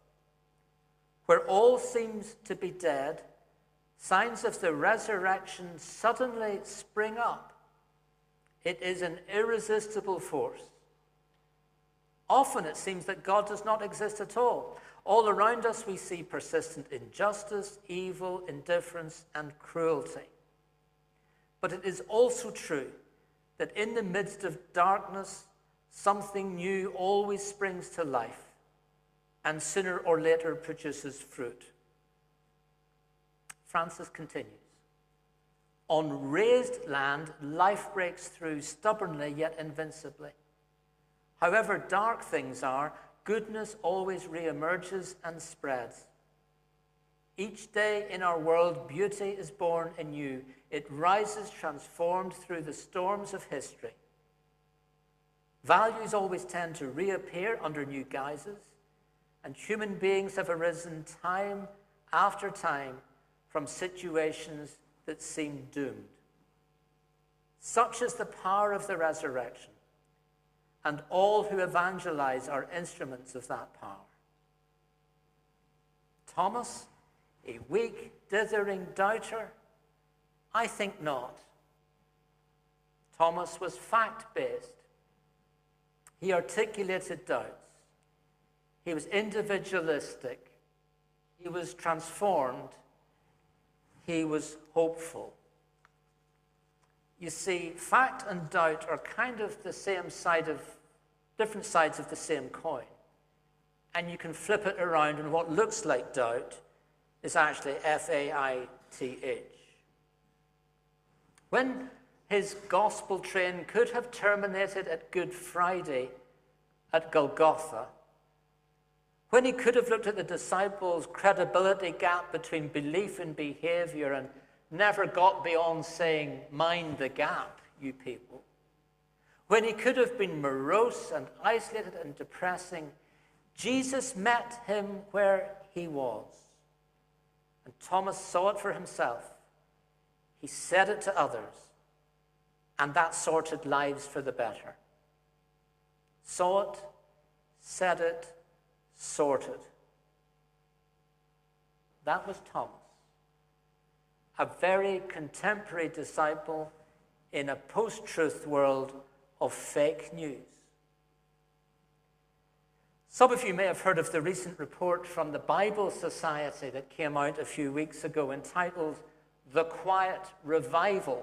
where all seems to be dead, signs of the resurrection suddenly spring up. It is an irresistible force. Often it seems that God does not exist at all. All around us we see persistent injustice, evil, indifference, and cruelty. But it is also true that in the midst of darkness, something new always springs to life and sooner or later produces fruit. Francis continues. On raised land, life breaks through stubbornly yet invincibly. However dark things are, goodness always reemerges and spreads. Each day in our world, beauty is born anew. It rises transformed through the storms of history. Values always tend to reappear under new guises, and human beings have arisen time after time from situations that seem doomed. Such is the power of the resurrection, and all who evangelize are instruments of that power. Thomas, a weak, dithering doubter? I think not. Thomas was fact-based. He articulated doubts. He was individualistic. He was transformed. He was hopeful. You see, fact and doubt are kind of the same side of, different sides of the same coin. And you can flip it around, and what looks like doubt is actually F A I T H. When his gospel train could have terminated at Good Friday at Golgotha, when he could have looked at the disciples' credibility gap between belief and behavior and never got beyond saying, mind the gap, you people. When he could have been morose and isolated and depressing, Jesus met him where he was. And Thomas saw it for himself. He said it to others. And that sorted lives for the better. Saw it, said it, sorted. That was Thomas, a very contemporary disciple in a post-truth world of fake news. Some of you may have heard of the recent report from the Bible Society that came out a few weeks ago entitled The Quiet Revival.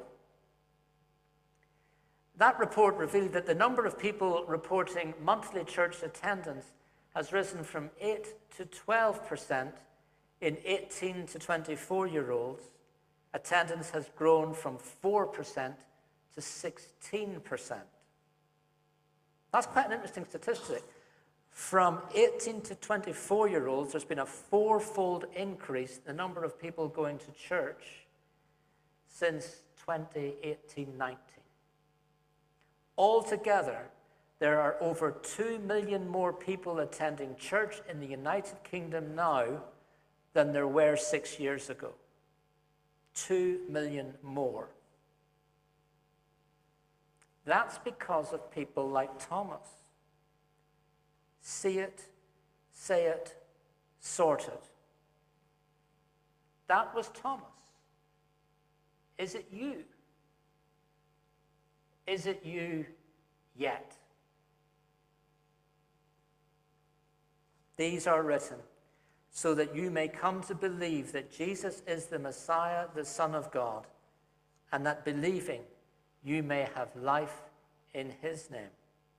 That report revealed that the number of people reporting monthly church attendance has risen from eight to twelve percent in eighteen to twenty-four-year-olds. Attendance has grown from four percent to sixteen percent. That's quite an interesting statistic. From eighteen to twenty-four-year-olds, there's been a fourfold increase in the number of people going to church since twenty eighteen nineteen. Altogether, there are over two million more people attending church in the United Kingdom now than there were six years ago. Two million more. That's because of people like Thomas. See it, say it, sort it. That was Thomas. Is it you? Is it you yet? These are written so that you may come to believe that Jesus is the Messiah, the Son of God, and that believing you may have life in his name.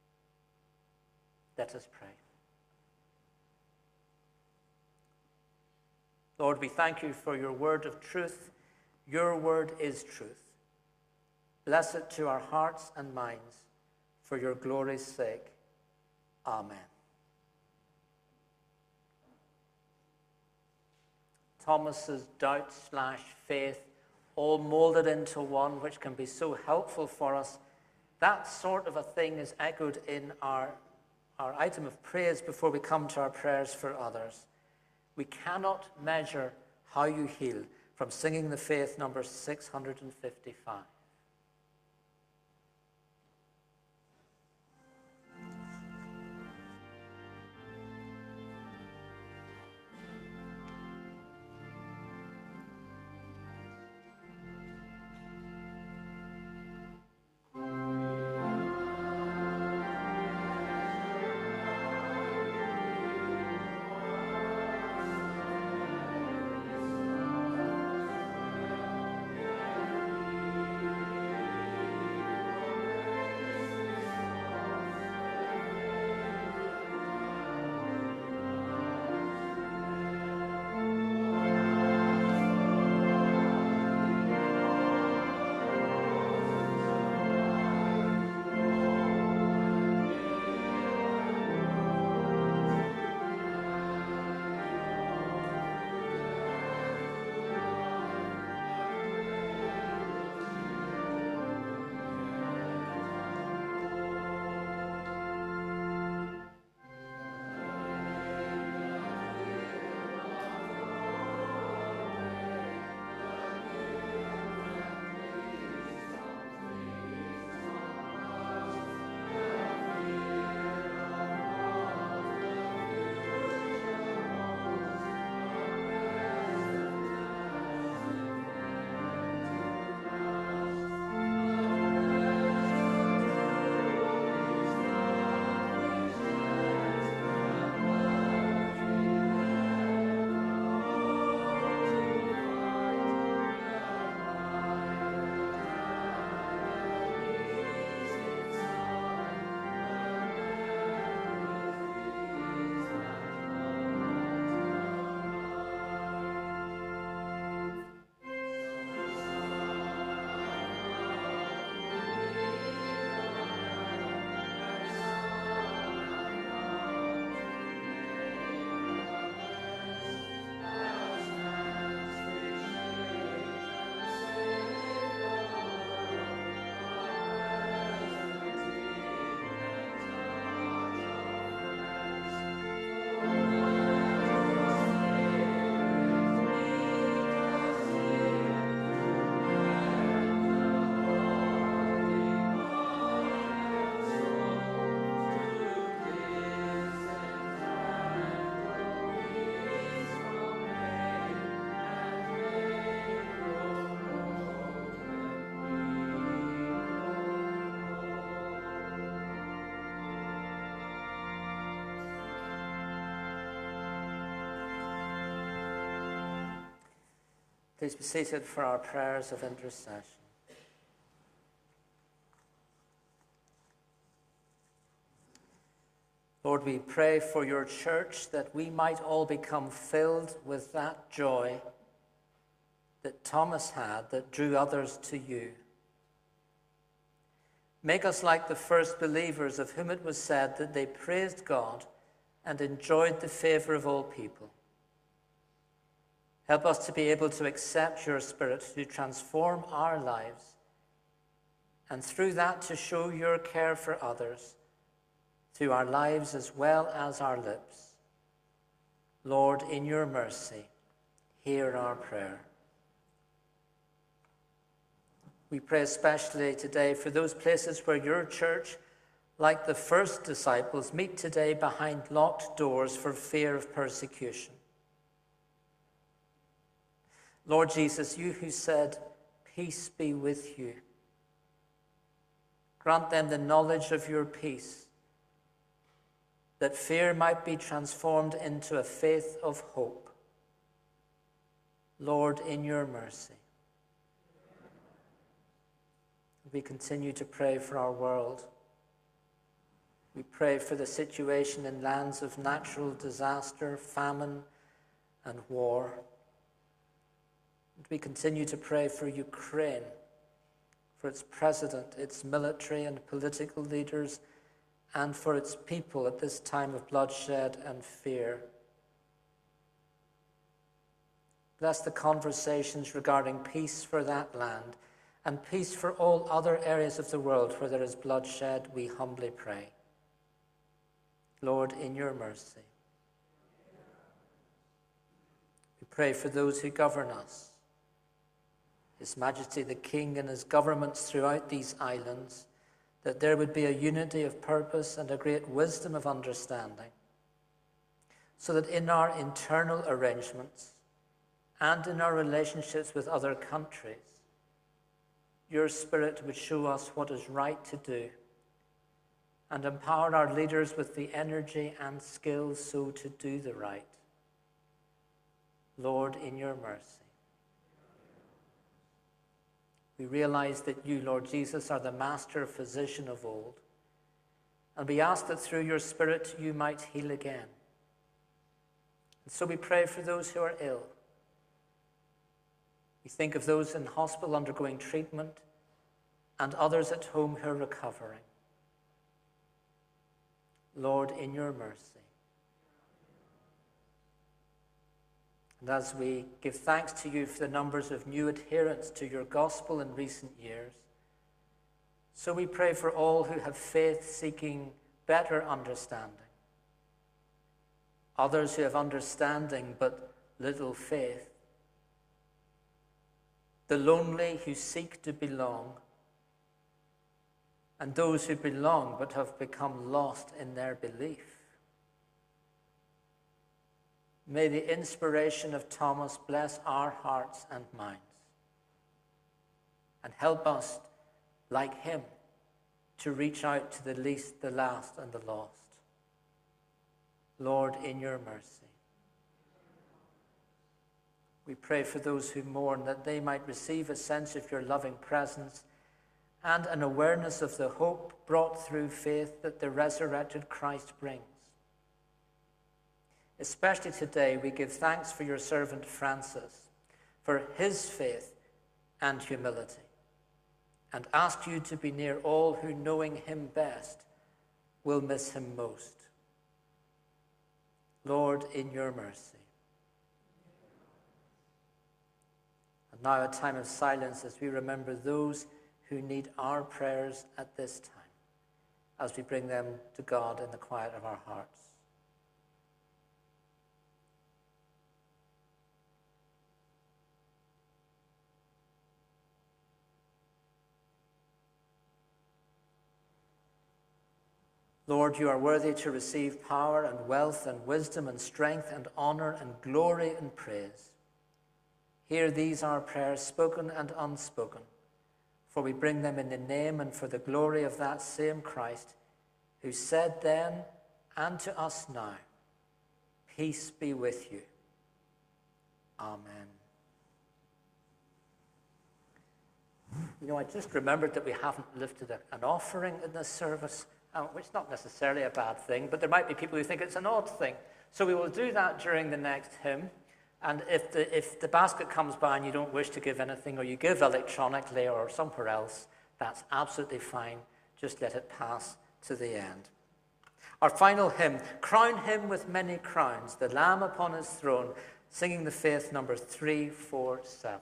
Let us pray. Lord, we thank you for your word of truth. Your word is truth. Bless it to our hearts and minds for your glory's sake. Amen. Thomas's doubt slash faith all molded into one, which can be so helpful for us. That sort of a thing is echoed in our, our item of praise before we come to our prayers for others. We cannot measure how you heal from Singing the Faith number six hundred fifty-five. Please be seated for our prayers of intercession. Lord, we pray for your church that we might all become filled with that joy that Thomas had that drew others to you. Make us like the first believers of whom it was said that they praised God and enjoyed the favor of all people. Help us to be able to accept your Spirit to transform our lives, and through that to show your care for others through our lives as well as our lips. Lord, in your mercy, hear our prayer. We pray especially today for those places where your church, like the first disciples, meet today behind locked doors for fear of persecution. Lord Jesus, you who said, "Peace be with you," grant them the knowledge of your peace, that fear might be transformed into a faith of hope. Lord, in your mercy. We continue to pray for our world. We pray for the situation in lands of natural disaster, famine, and war. And we continue to pray for Ukraine, for its president, its military and political leaders, and for its people at this time of bloodshed and fear. Bless the conversations regarding peace for that land and peace for all other areas of the world where there is bloodshed, we humbly pray. Lord, in your mercy. We pray for those who govern us, His Majesty the King and his governments throughout these islands, that there would be a unity of purpose and a great wisdom of understanding, so that in our internal arrangements and in our relationships with other countries, your Spirit would show us what is right to do and empower our leaders with the energy and skills so to do the right. Lord, in your mercy. We realize that you, Lord Jesus, are the master physician of old, and we ask that through your Spirit you might heal again. And so we pray for those who are ill. We think of those in hospital undergoing treatment and others at home who are recovering. Lord, in your mercy. And as we give thanks to you for the numbers of new adherents to your gospel in recent years, so we pray for all who have faith seeking better understanding, others who have understanding but little faith, the lonely who seek to belong, and those who belong but have become lost in their belief. May the inspiration of Thomas bless our hearts and minds and help us, like him, to reach out to the least, the last, and the lost. Lord, in your mercy. We pray for those who mourn, that they might receive a sense of your loving presence and an awareness of the hope brought through faith that the resurrected Christ brings. Especially today, we give thanks for your servant Francis, for his faith and humility, and ask you to be near all who, knowing him best, will miss him most. Lord, in your mercy. And now a time of silence as we remember those who need our prayers at this time, as we bring them to God in the quiet of our hearts. Lord, you are worthy to receive power and wealth and wisdom and strength and honor and glory and praise. Hear these our prayers, spoken and unspoken, for we bring them in the name and for the glory of that same Christ, who said then and to us now, "Peace be with you." Amen. You know, I just remembered that we haven't lifted a, an offering in this service, um, which is not necessarily a bad thing, but there might be people who think it's an odd thing. So we will do that during the next hymn. And if the, if the basket comes by and you don't wish to give anything, or you give electronically or somewhere else, that's absolutely fine. Just let it pass to the end. Our final hymn, Crown Him with Many Crowns, the Lamb upon his throne, singing the faith number three four seven.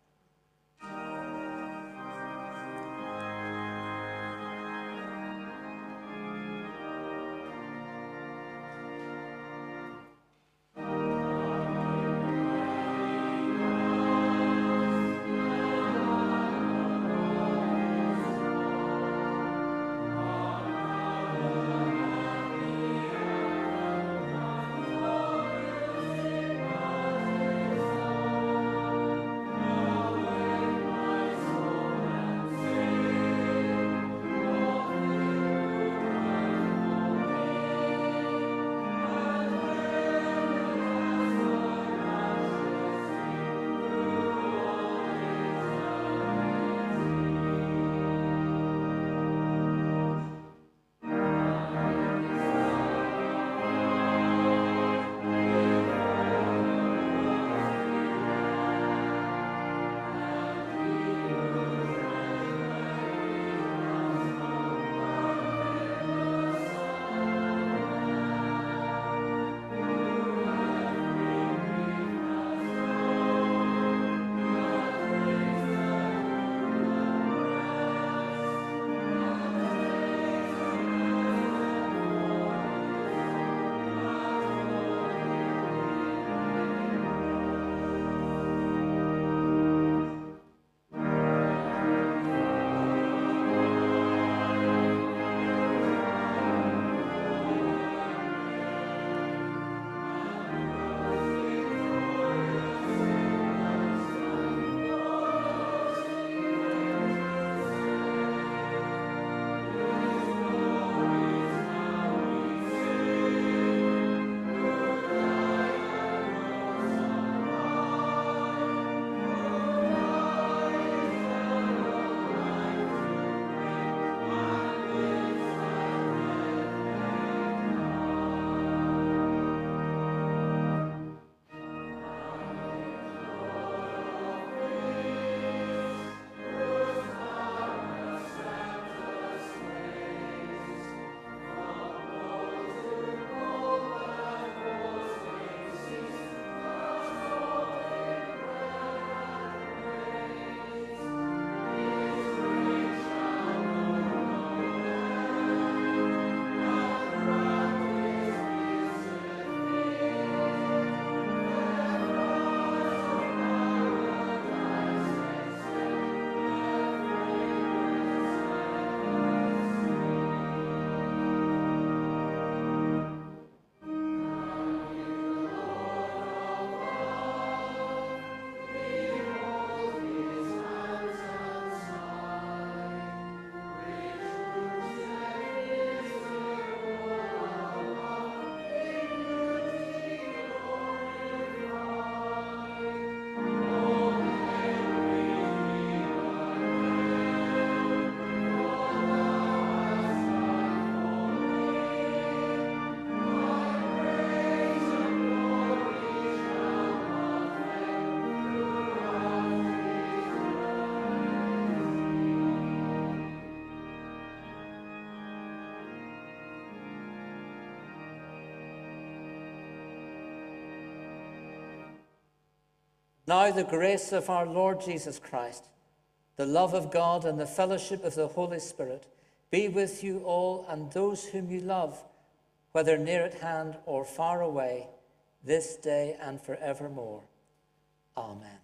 Now the grace of our Lord Jesus Christ, the love of God, and the fellowship of the Holy Spirit be with you all and those whom you love, whether near at hand or far away, this day and forevermore. Amen.